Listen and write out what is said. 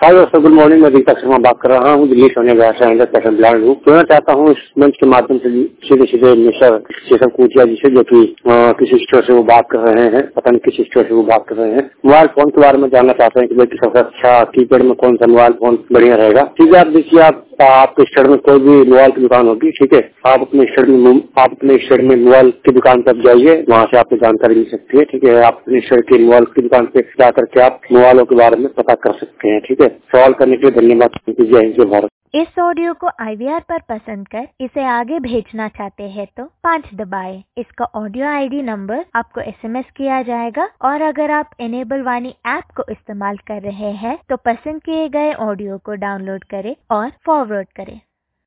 हाय दोस्तों, good morning. मैं दीपक शर्मा बात कर रहा हूँ। दिल्ली सोने पैशन ब्लाइंड हूँ। कहना चाहता हूँ इस मंच के माध्यम से सीधे सीधे मिस्टर शेषम कूचिया जी से, जो कि किसी स्टोर से वो बात कर रहे हैं। पता नहीं किस स्टोर से वो बात कर रहे हैं। मोबाइल फोन के बारे में जानना चाहते हैं कि भाई सबसे अच्छा कीपैड में कौन सा मोबाइल फोन बढ़िया रहेगा। ठीक है, आप देखिए, आपके स्टेट में कोई भी मोबाइल की दुकान होगी, ठीक है, आप अपने स्टेट में मोबाइल की दुकान पर जाइए, वहाँ से आपको जानकारी मिल सकती है। ठीक है, आप अपने स्टेट की मोबाइल की दुकान पे जाकर के आप मोबाइलों के बारे में पता कर सकते हैं। ठीक है, सवाल करने के लिए धन्यवाद। जय हिंद, जय भारत। इस ऑडियो को IVR पर पसंद कर इसे आगे भेजना चाहते हैं तो 5 दबाएं। इसका ऑडियो ID नंबर आपको SMS किया जाएगा, और अगर आप इनेबल वाणी ऐप को इस्तेमाल कर रहे हैं तो पसंद किए गए ऑडियो को डाउनलोड करें और फॉरवर्ड करें।